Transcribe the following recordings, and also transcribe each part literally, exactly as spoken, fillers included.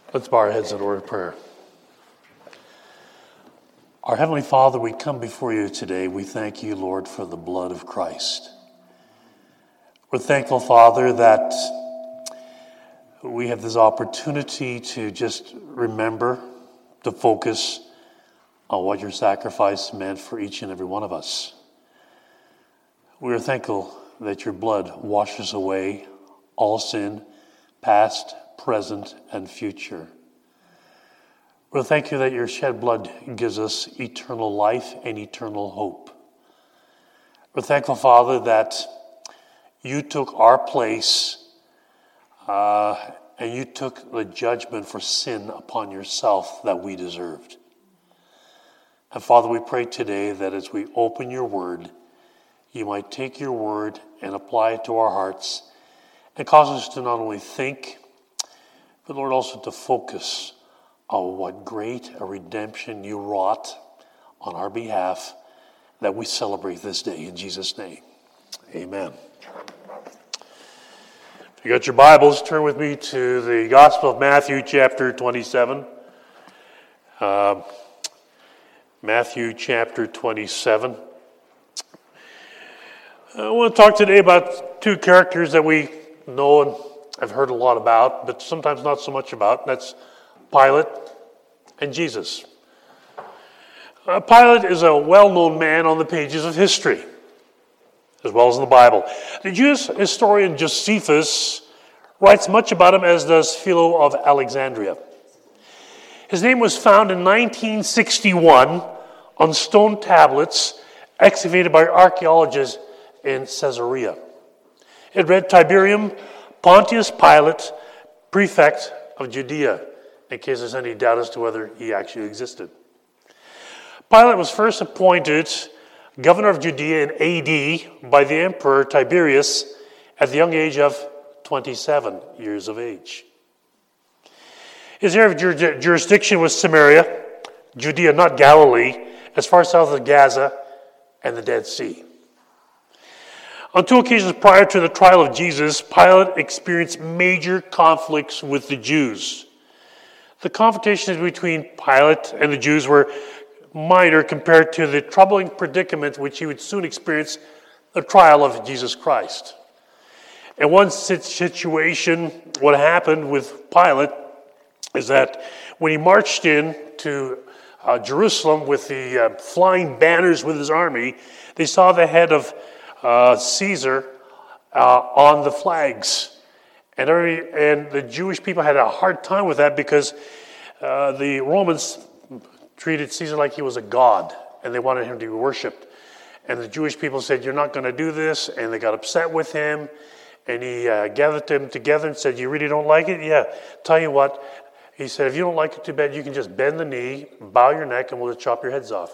Let's bow our heads in a word of prayer. Our Heavenly Father, we come before you today. We thank you, Lord, for the blood of Christ. We're thankful, Father, that we have this opportunity to just remember, to focus on what your sacrifice meant for each and every one of us. We are thankful that your blood washes away all sin, past, present, and future. We'll thank you that your shed blood gives us eternal life and eternal hope. We're thankful, Father, that you took our place uh, and you took the judgment for sin upon yourself that we deserved. And Father, we pray today that as we open your word, you might take your word and apply it to our hearts and cause us to not only think, but Lord, also to focus on what great a redemption you wrought on our behalf that we celebrate this day. In Jesus' name, amen. If you got your Bibles, turn with me to the Gospel of Matthew, chapter twenty-seven. Uh, Matthew, chapter twenty-seven. I want to talk today about two characters that we know and I've heard a lot about, but sometimes not so much about. That's Pilate and Jesus. Uh, Pilate is a well-known man on the pages of history, as well as in the Bible. The Jewish historian Josephus writes much about him, as does Philo of Alexandria. His name was found in nineteen sixty-one on stone tablets excavated by archaeologists in Caesarea. It read, Tiberium Pontius Pilate, prefect of Judea, in case there's any doubt as to whether he actually existed. Pilate was first appointed governor of Judea in A D by the emperor Tiberius at the young age of twenty-seven years of age. His area of jur- jurisdiction was Samaria, Judea, not Galilee, as far south as Gaza and the Dead Sea. On two occasions prior to the trial of Jesus, Pilate experienced major conflicts with the Jews. The confrontations between Pilate and the Jews were minor compared to the troubling predicament which he would soon experience, the trial of Jesus Christ. In one situation, what happened with Pilate is that when he marched in to uh, Jerusalem with the uh, flying banners with his army, they saw the head of Uh, Caesar uh, on the flags. And, every, and the Jewish people had a hard time with that because uh, the Romans treated Caesar like he was a god and they wanted him to be worshipped. And the Jewish people said, you're not going to do this, and they got upset with him. And he uh, gathered them together and said, you really don't like it? Yeah, tell you what. He said, if you don't like it too bad, you can just bend the knee, bow your neck, and we'll just chop your heads off.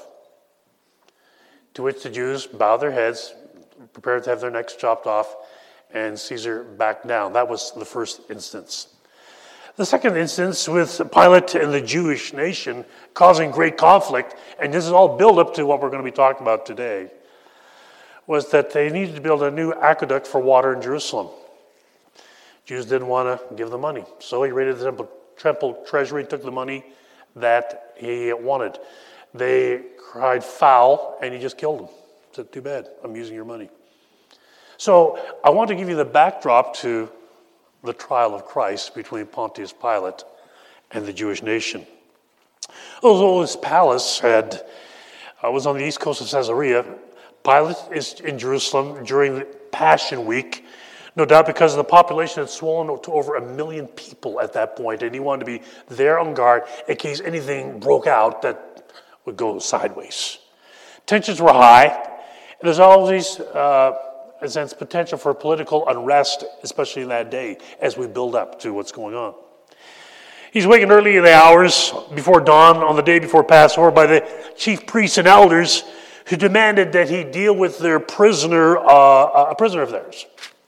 To which the Jews bowed their heads, prepared to have their necks chopped off, and Caesar backed down. That was the first instance. The second instance with Pilate and the Jewish nation causing great conflict, and this is all build up to what we're going to be talking about today, was that they needed to build a new aqueduct for water in Jerusalem. Jews didn't want to give the money, so he raided the temple, temple treasury, took the money that he wanted. They cried foul, and he just killed them. Said, too bad, I'm using your money. So I want to give you the backdrop to the trial of Christ between Pontius Pilate and the Jewish nation. Although his palace had uh, was on the east coast of Caesarea, Pilate is in Jerusalem during the Passion Week, no doubt because the population had swollen to over a million people at that point, and he wanted to be there on guard in case anything broke out that would go sideways. Tensions were high. There's always, uh, a sense, potential for political unrest, especially in that day, as we build up to what's going on. He's wakened early in the hours before dawn on the day before Passover by the chief priests and elders who demanded that he deal with their prisoner, uh, a prisoner of theirs.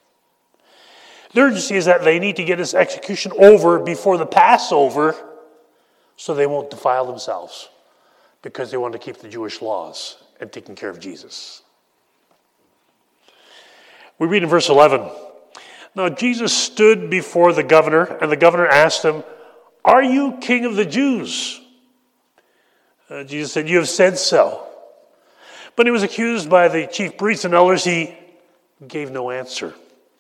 The urgency is that they need to get this execution over before the Passover so they won't defile themselves, because they want to keep the Jewish laws and taking care of Jesus. We read in verse eleven, Now Jesus stood before the governor, and the governor asked him, "Are you king of the Jews?" Uh, Jesus said, "You have said so." But he was accused by the chief priests and elders. He gave no answer.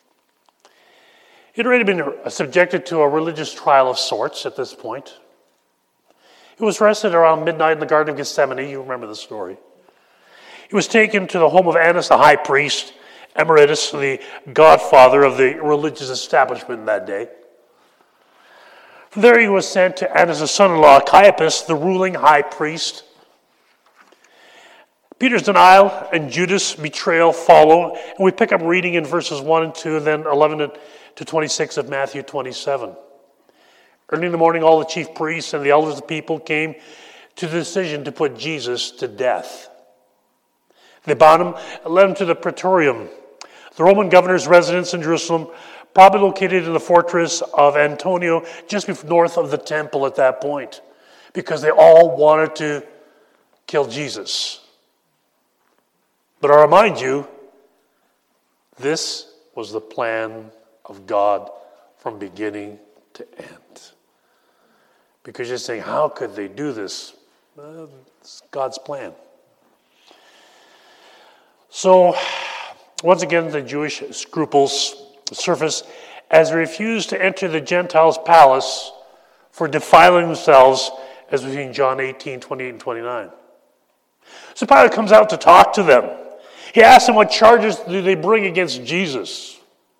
He had already been subjected to a religious trial of sorts at this point. He was arrested around midnight in the Garden of Gethsemane. You remember the story. He was taken to the home of Annas, the high priest, emeritus, the godfather of the religious establishment that day. From there he was sent to Annas' son-in-law, Caiaphas, the ruling high priest. Peter's denial and Judas' betrayal follow, and we pick up reading in verses one and two, and then eleven to twenty-six of Matthew twenty-seven. Early in the morning, all the chief priests and the elders of the people came to the decision to put Jesus to death. They bound him and led him to the Praetorium, the Roman governor's residence in Jerusalem, probably located in the fortress of Antonia, just north of the temple at that point, because they all wanted to kill Jesus. But I remind you, this was the plan of God from beginning to end. Because you're saying, how could they do this? Well, it's God's plan. So, once again, the Jewish scruples surface as they refuse to enter the Gentiles' palace for defiling themselves, as we see in John eighteen, twenty-eight and twenty-nine. So Pilate comes out to talk to them. He asks them what charges do they bring against Jesus.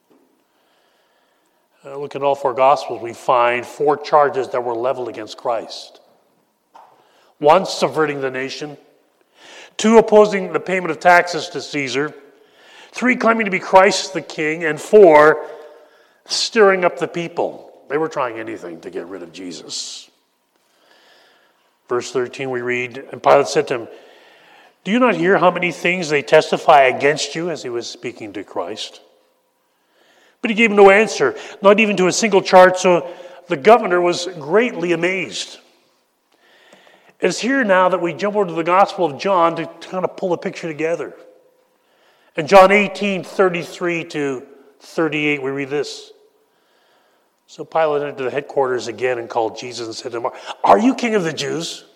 Uh, look at all four Gospels, we find four charges that were leveled against Christ. One, subverting the nation. Two, opposing the payment of taxes to Caesar. Three, claiming to be Christ the King. And four, stirring up the people. They were trying anything to get rid of Jesus. Verse thirteen we read, and Pilate said to him, "Do you not hear how many things they testify against you?" As he was speaking to Christ. But he gave no answer, not even to a single charge, so the governor was greatly amazed. It's here now that we jump over to the Gospel of John to kind of pull the picture together. In John eighteen, thirty-three to thirty-eight, we read this. So Pilate entered the headquarters again and called Jesus and said to him, "Are you king of the Jews?"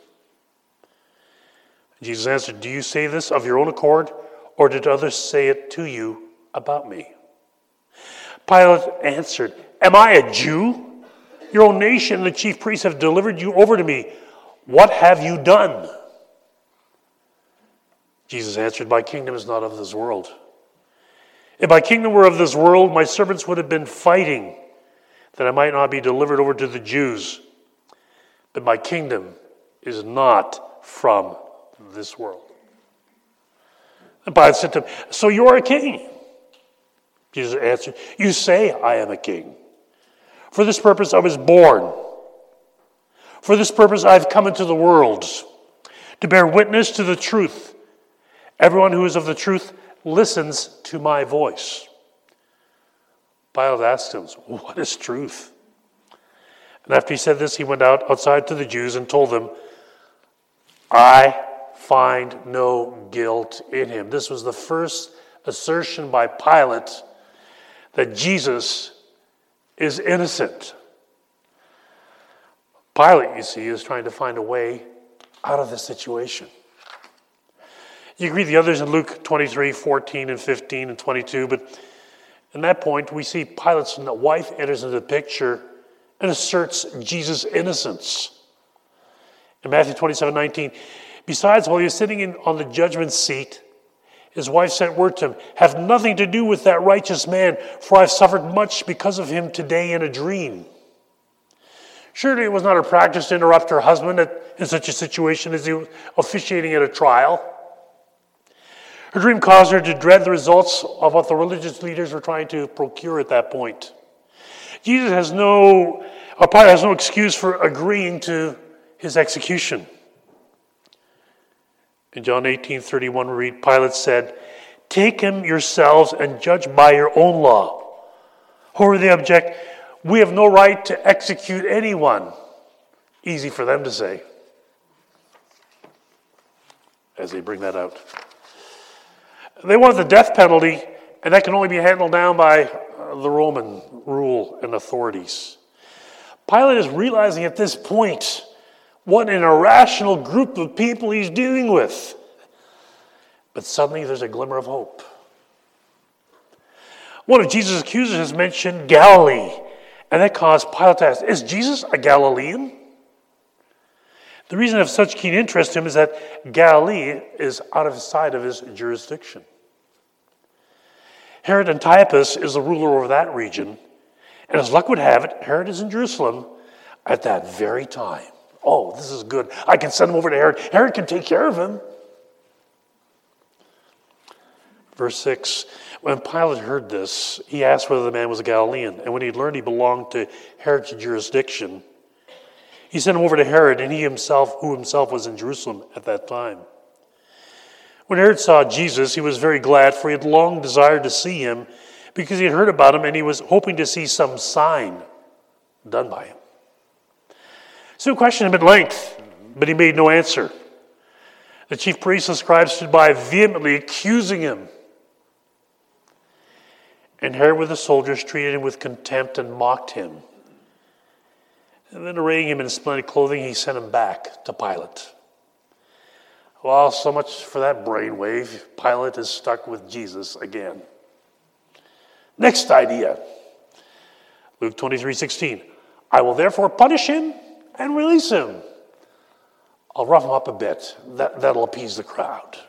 Jesus answered, "Do you say this of your own accord, or did others say it to you about me?" Pilate answered, "Am I a Jew? Your own nation and the chief priests have delivered you over to me. What have you done?" Jesus answered, "My kingdom is not of this world. If my kingdom were of this world, my servants would have been fighting that I might not be delivered over to the Jews. But my kingdom is not from this world." And Pilate said to him, "So you are a king?" Jesus answered, "You say I am a king. For this purpose I was born. For this purpose I have come into the world, to bear witness to the truth. Everyone who is of the truth listens to my voice." Pilate asked him, "What is truth?" And after he said this, he went out outside to the Jews and told them, "I find no guilt in him." This was the first assertion by Pilate that Jesus is innocent. Pilate, you see, is trying to find a way out of this situation. You can read the others in Luke twenty-three, fourteen and fifteen and twenty-two, but in that point, we see Pilate's wife enters into the picture and asserts Jesus' innocence. In Matthew twenty-seven, nineteen, besides, while he was sitting in, on the judgment seat, his wife sent word to him, "Have nothing to do with that righteous man, for I've suffered much because of him today in a dream." Surely it was not her practice to interrupt her husband at, in such a situation as he was officiating at a trial. Her dream caused her to dread the results of what the religious leaders were trying to procure at that point. Jesus has no, or Pilate has no excuse for agreeing to his execution. In John eighteen, thirty-one, we read, Pilate said, "Take him yourselves and judge by your own law." Or they object, "We have no right to execute anyone." Easy for them to say as they bring that out. They want the death penalty, and that can only be handled down by the Roman rule and authorities. Pilate is realizing at this point what an irrational group of people he's dealing with. But suddenly there's a glimmer of hope. One of Jesus' accusers has mentioned Galilee, and that caused Pilate to ask, is Jesus a Galilean? The reason of such keen interest to him is that Galilee is out of sight of his jurisdiction. Herod Antipas is the ruler over that region, and as luck would have it, Herod is in Jerusalem at that very time. Oh, this is good. I can send him over to Herod. Herod can take care of him. Verse six, when Pilate heard this, he asked whether the man was a Galilean. And when he learned he belonged to Herod's jurisdiction, he sent him over to Herod, and he himself, who himself was in Jerusalem at that time. When Herod saw Jesus, he was very glad, for he had long desired to see him, because he had heard about him, and he was hoping to see some sign done by him. So he questioned him at length, but he made no answer. The chief priests and scribes stood by, vehemently accusing him. And Herod with the soldiers treated him with contempt and mocked him. And then arraying him in splendid clothing, he sent him back to Pilate. Well, so much for that brainwave. Pilate is stuck with Jesus again. Next idea. Luke twenty-three sixteen. I will therefore punish him and release him. I'll rough him up a bit. That, that'll appease the crowd.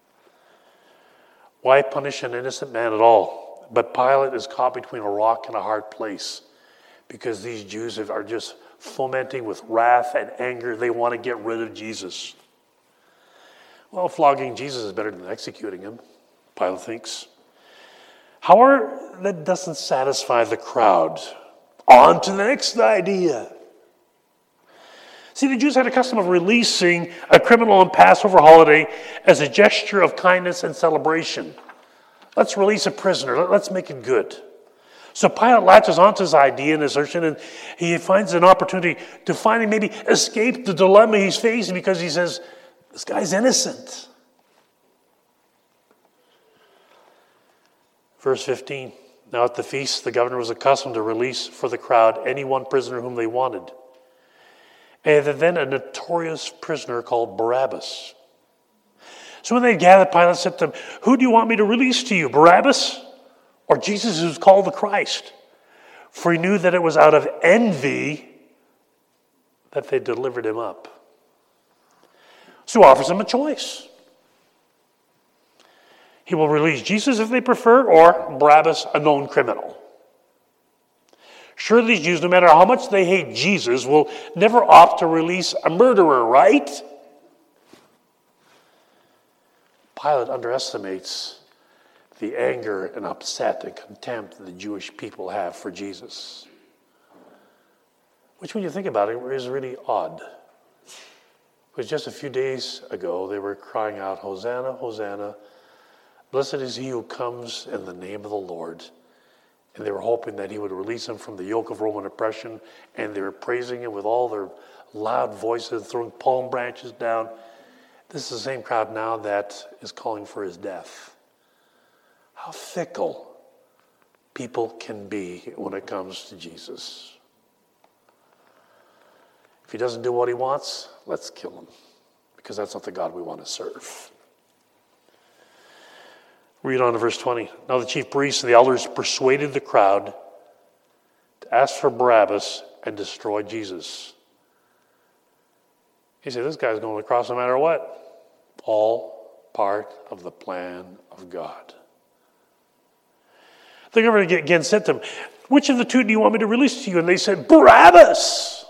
Why punish an innocent man at all? But Pilate is caught between a rock and a hard place, because these Jews are just fomenting with wrath and anger. They want to get rid of Jesus. Well, flogging Jesus is better than executing him, Pilate thinks. However, that doesn't satisfy the crowd. On to the next idea. See, the Jews had a custom of releasing a criminal on Passover holiday as a gesture of kindness and celebration. Let's release a prisoner. Let's make it good. So Pilate latches onto his idea and assertion, and he finds an opportunity to finally maybe escape the dilemma he's facing, because he says, this guy's innocent. Verse fifteen. Now at the feast, the governor was accustomed to release for the crowd any one prisoner whom they wanted. And then a notorious prisoner called Barabbas. So when they gathered, Pilate said to them, who do you want me to release to you, Barabbas or Jesus who's called the Christ? For he knew that it was out of envy that they delivered him up. So he offers them a choice. He will release Jesus if they prefer, or Barabbas, a known criminal. Surely these Jews, no matter how much they hate Jesus, will never opt to release a murderer, right? Pilate underestimates the anger and upset and contempt that the Jewish people have for Jesus. Which, when you think about it, is really odd. Because just a few days ago, they were crying out, Hosanna, Hosanna, blessed is he who comes in the name of the Lord. And they were hoping that he would release them from the yoke of Roman oppression, and they were praising him with all their loud voices, throwing palm branches down. This is the same crowd now that is calling for his death. How fickle people can be when it comes to Jesus. If he doesn't do what he wants, let's kill him, because that's not the God we want to serve. Read on to verse twenty. Now the chief priests and the elders persuaded the crowd to ask for Barabbas and destroy Jesus. He said, this guy's going to the cross no matter what. All part of the plan of God. The governor again said to them, which of the two do you want me to release to you? And they said, Barabbas!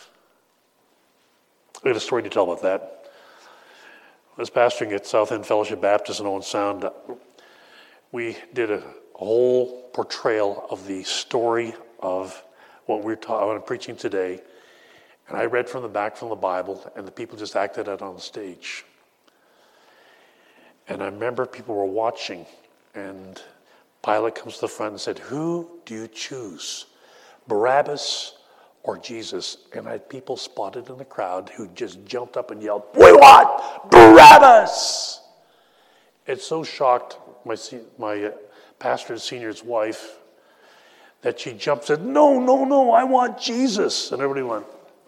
I got a story to tell about that. I was pastoring at South End Fellowship Baptist in Owen Sound. We did a whole portrayal of the story of what we're ta- what I'm preaching today. And I read from the back from the Bible, and the people just acted out on the stage. And I remember people were watching, and Pilate comes to the front and said, who do you choose, Barabbas or Jesus? And I had people spotted in the crowd who just jumped up and yelled, we want Barabbas! It so shocked my my pastor's senior's wife that she jumped and said, no, no, no, I want Jesus. And everybody went.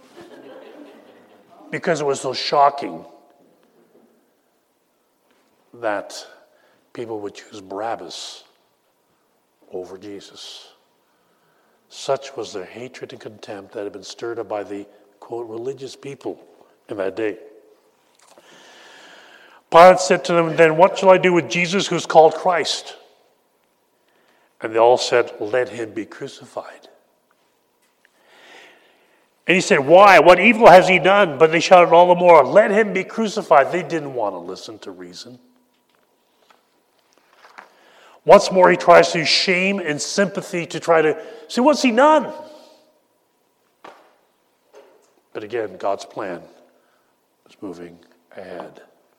Because it was so shocking that people would choose Barabbas over Jesus. Such was their hatred and contempt that had been stirred up by the, quote, religious people in that day. Pilate said to them, then what shall I do with Jesus who's called Christ? And they all said, let him be crucified. And he said, why? What evil has he done? But they shouted all the more, let him be crucified. They didn't want to listen to reason. Once more, he tries to use shame and sympathy to try to see what's he done. But again, God's plan is moving ahead.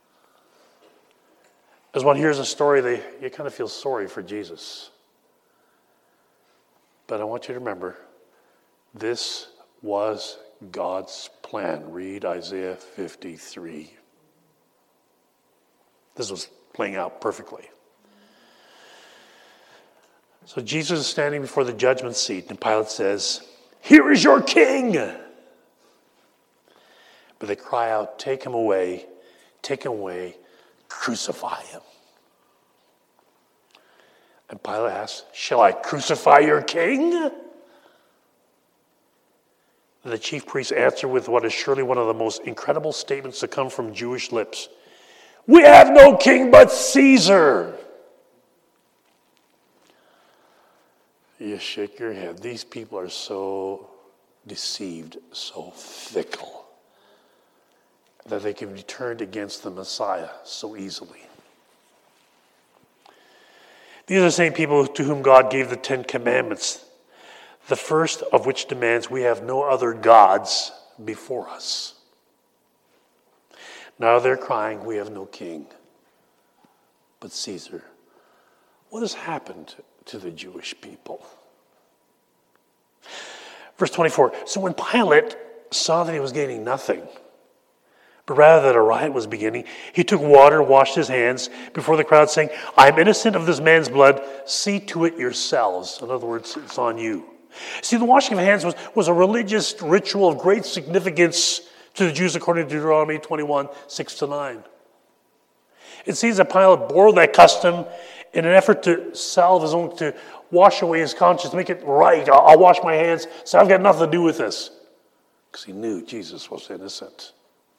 As one hears a story, they, you kind of feel sorry for Jesus. But I want you to remember, this was God's plan. Read Isaiah fifty-three. This was playing out perfectly. So Jesus is standing before the judgment seat, and Pilate says, here is your king. But they cry out, take him away, take him away, crucify him. And Pilate asks, shall I crucify your king? And the chief priests answer with what is surely one of the most incredible statements to come from Jewish lips. We have no king but Caesar. You shake your head. These people are so deceived, so fickle, that they can be turned against the Messiah so easily. These are the same people to whom God gave the Ten Commandments, the first of which demands we have no other gods before us. Now they're crying, we have no king but Caesar. What has happened to the Jewish people? Verse twenty-four, so when Pilate saw that he was gaining nothing, but rather that a riot was beginning, he took water, washed his hands before the crowd, saying, I am innocent of this man's blood. See to it yourselves. In other words, it's on you. See, the washing of hands was, was a religious ritual of great significance to the Jews according to Deuteronomy twenty-one, six to nine. It seems that Pilate bore that custom in an effort to salve his own, to wash away his conscience, to make it right. I'll, I'll wash my hands, so I've got nothing to do with this. Because he knew Jesus was innocent.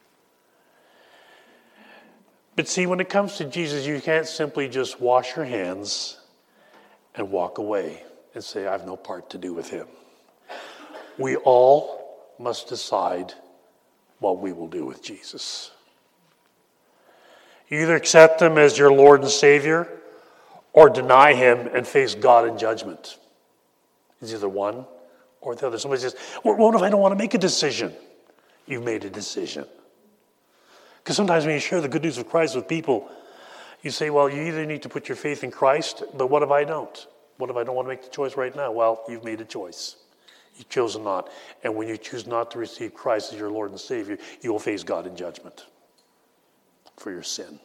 But see, when it comes to Jesus, you can't simply just wash your hands and walk away and say, I have no part to do with him. We all must decide what we will do with Jesus. You either accept him as your Lord and Savior or deny him and face God in judgment. It's either one or the other. Somebody says, well, what if I don't want to make a decision? You've made a decision. Because sometimes when you share the good news of Christ with people, you say, well, you either need to put your faith in Christ, but what if I don't? What if I don't want to make the choice right now? Well, you've made a choice. You've chosen not. And when you choose not to receive Christ as your Lord and Savior, you will face God in judgment for your sin.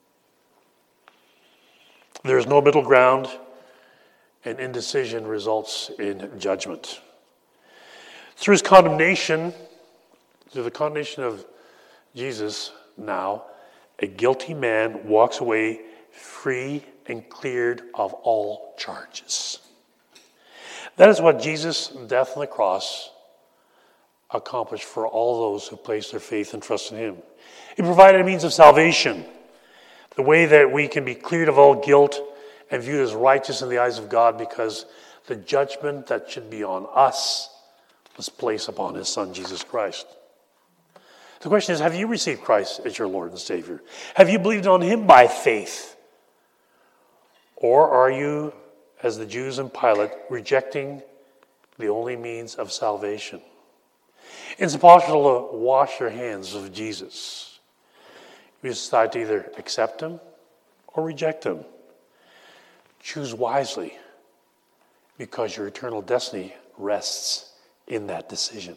There is no middle ground, and indecision results in judgment. Through his condemnation, through the condemnation of Jesus, now, a guilty man walks away free and cleared of all charges. That is what Jesus' death on the cross accomplished for all those who place their faith and trust in him. He provided a means of salvation, the way that we can be cleared of all guilt and viewed as righteous in the eyes of God, because the judgment that should be on us was placed upon his Son, Jesus Christ. The question is, have you received Christ as your Lord and Savior? Have you believed on him by faith? Or are you, as the Jews and Pilate, rejecting the only means of salvation? It's impossible to wash your hands of Jesus. You decide to either accept him or reject him. Choose wisely, because your eternal destiny rests in that decision.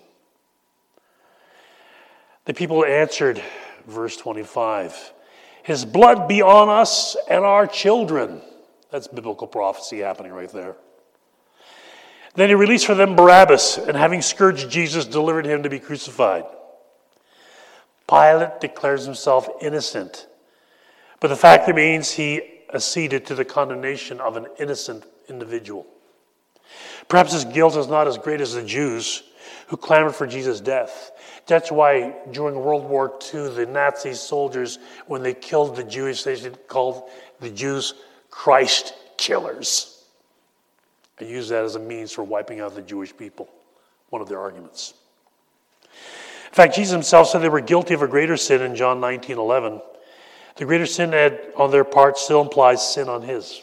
The people answered, verse twenty-five, his blood be on us and our children. That's biblical prophecy happening right there. Then he released for them Barabbas, and having scourged Jesus, delivered him to be crucified. Pilate declares himself innocent, but the fact remains he acceded to the condemnation of an innocent individual. Perhaps his guilt is not as great as the Jews who clamored for Jesus' death. That's why during World War Two, the Nazi soldiers, when they killed the Jewish, they called the Jews Christ killers. I use that as a means for wiping out the Jewish people, one of their arguments. In fact, Jesus himself said they were guilty of a greater sin in John nineteen eleven. The greater sin on their part still implies sin on his.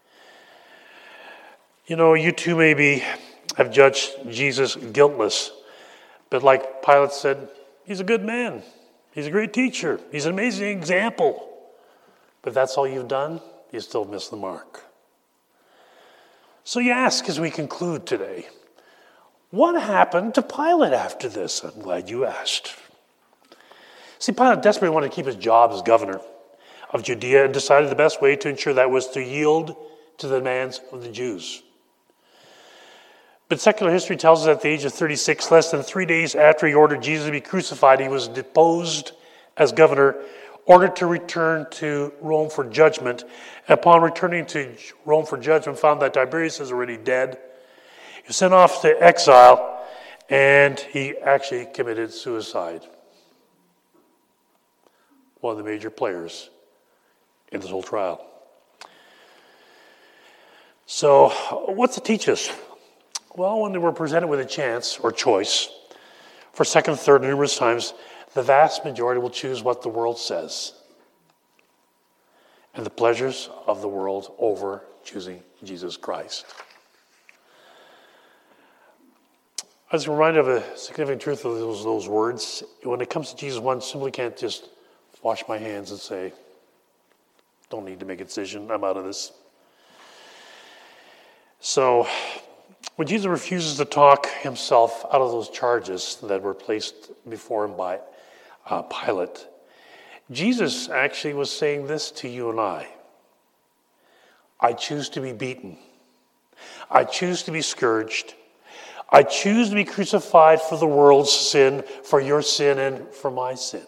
You know, you too maybe have judged Jesus guiltless, but like Pilate said, he's a good man. He's a great teacher. He's an amazing example. But if that's all you've done, you still miss the mark. So you ask as we conclude today, what happened to Pilate after this? I'm glad you asked. See, Pilate desperately wanted to keep his job as governor of Judea and decided the best way to ensure that was to yield to the demands of the Jews. But secular history tells us at the age of thirty-six, less than three days after he ordered Jesus to be crucified, he was deposed as governor, ordered to return to Rome for judgment. Upon returning to Rome for judgment, found that Tiberius is already dead. He was sent off to exile, and he actually committed suicide. One of the major players in this whole trial. So, what's it teach us? Well, when they were presented with a chance or choice for second, third, and numerous times, the vast majority will choose what the world says and the pleasures of the world over choosing Jesus Christ. I was reminded of a significant truth of those, those words. When it comes to Jesus, one simply can't just wash my hands and say, don't need to make a decision, I'm out of this. So, when Jesus refuses to talk himself out of those charges that were placed before him by uh, Pilate, Jesus actually was saying this to you and I. I choose to be beaten. I choose to be scourged. I choose to be crucified for the world's sin, for your sin, and for my sin.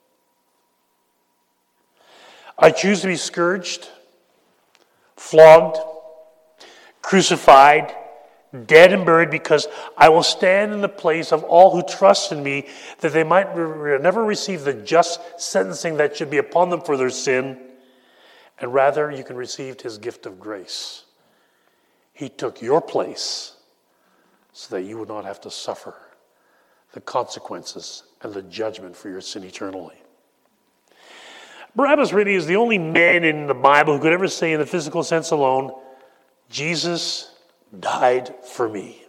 I choose to be scourged, flogged, crucified, dead and buried, because I will stand in the place of all who trust in me, that they might re- never receive the just sentencing that should be upon them for their sin, and rather you can receive his gift of grace. He took your place so that you would not have to suffer the consequences and the judgment for your sin eternally. Barabbas really is the only man in the Bible who could ever say in the physical sense alone, Jesus died for me.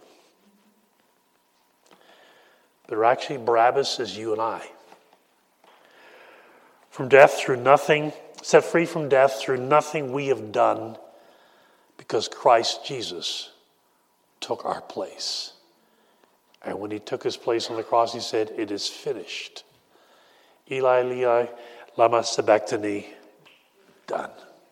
But actually, Barabbas is you and I. From death through nothing, set free from death through nothing we have done, because Christ Jesus took our place. And when he took his place on the cross, he said, it is finished. Eli, Eli, lama sabachthani, done.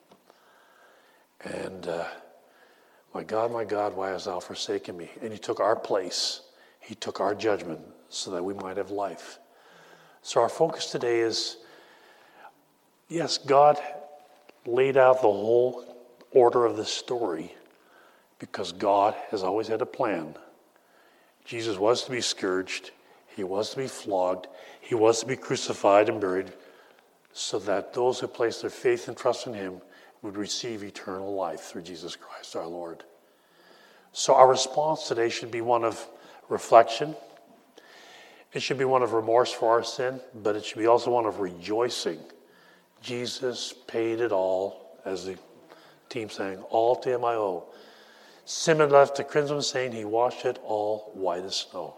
And uh, my God, my God, why hast thou forsaken me? And he took our place. He took our judgment so that we might have life. So our focus today is, yes, God laid out the whole order of this story because God has always had a plan. Jesus was to be scourged. He was to be flogged. He was to be crucified and buried so that those who place their faith and trust in him would receive eternal life through Jesus Christ our Lord. So our response today should be one of reflection. It should be one of remorse for our sin, but it should be also one of rejoicing. Jesus paid it all, as the team sang, all to him I owe. Sin had left the crimson stain, he washed it all white as snow.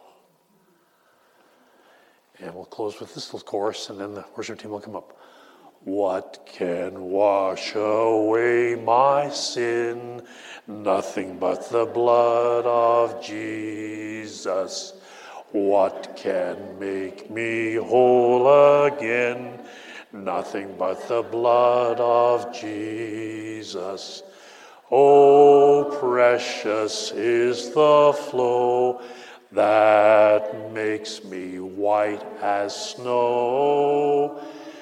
And we'll close with this little chorus, and then the worship team will come up. What can wash away my sin? Nothing but the blood of Jesus. What can make me whole again? Nothing but the blood of Jesus. Oh, precious is the flow that makes me white as snow.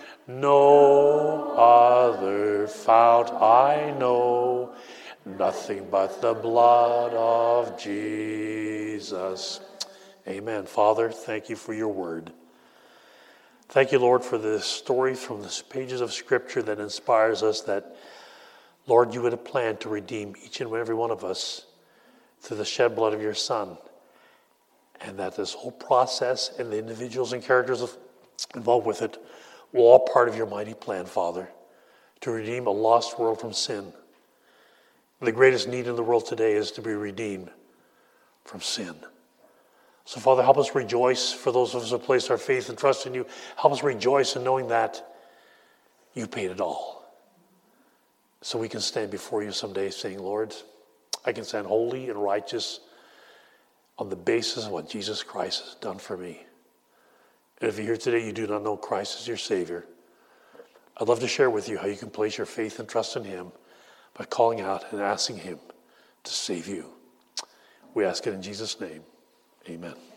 No other fount I know, nothing but the blood of Jesus. Amen. Father, thank you for your word. Thank you, Lord, for this story from the pages of Scripture that inspires us that, Lord, you had a plan to redeem each and every one of us through the shed blood of your Son. And that this whole process and the individuals and characters involved with it were all part of your mighty plan, Father, to redeem a lost world from sin. The greatest need in the world today is to be redeemed from sin. So, Father, help us rejoice for those of us who place our faith and trust in you. Help us rejoice in knowing that you paid it all. So we can stand before you someday saying, Lord, I can stand holy and righteous on the basis of what Jesus Christ has done for me. And if you're here today, you do not know Christ as your Savior, I'd love to share with you how you can place your faith and trust in him by calling out and asking him to save you. We ask it in Jesus' name. Amen.